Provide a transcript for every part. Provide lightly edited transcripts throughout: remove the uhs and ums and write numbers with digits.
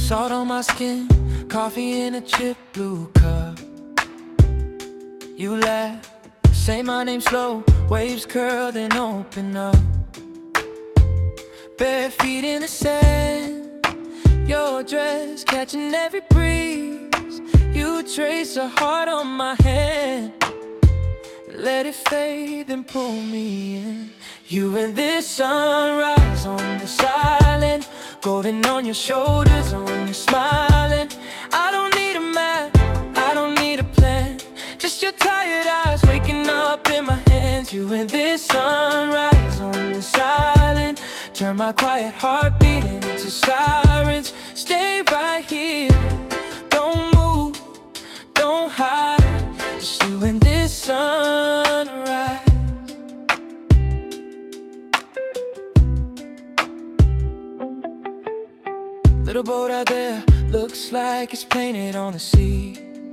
Salt on my skin, coffee in a chip blue cup. You laugh, say my name slow, waves curl then open up. Bare feet in the sand, your dress catching every breeze. You trace a heart on my hand, let it fade then pull me in. You and this sunrise on this island, golden on your shoulders when you're smiling. I don't need a map, I don't need a plan, just your tired eyes waking up in my hands. You and this sunrise on this island, turn my quiet heart beating into sirens. Stay right here, don't move, don't hide, just you and this sunrise. Little boat out there, looks like it's painted on the sea.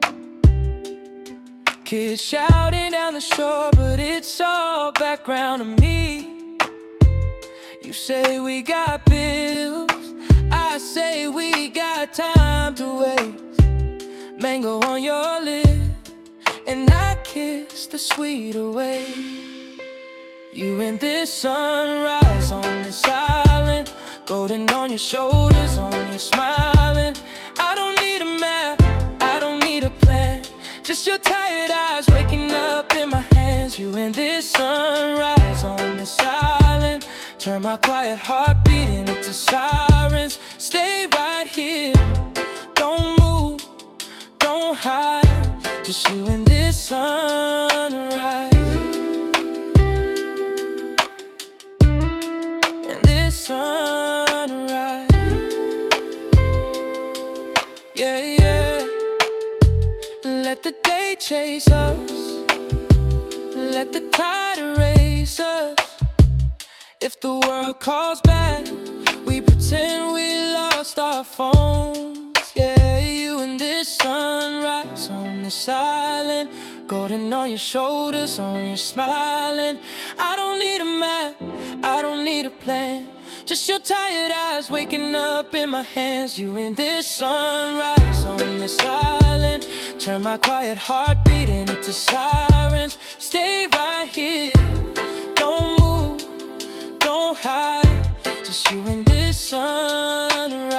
Kids shouting down the shore, but it's all background to me. You say we got bills, I say we got time to waste. Mango on your lips, and I kiss the sweet away. You and this sunrise on this island, golden on your shoulders when you're smiling. I don't need a map, I don't need a plan, just your tired eyes waking up in my hands. You and this sunrise on this island, turn my quiet heart beating into sirens. Stay right here, don't move, don't hide, just you and this sunrise. And this sunrise, yeah, yeah. Let the day chase us, let the tide erase us. If the world calls back, we pretend we lost our phones. Yeah, you and this sunrise on this island, golden on your shoulders when you're smiling. I don't need a map, I don't need a plan, just your tired eyes waking up in my hands. You and this sunrise on this island, turn my quiet heart beating into sirens. Stay right here, don't move, don't hide, just you and this sunrise.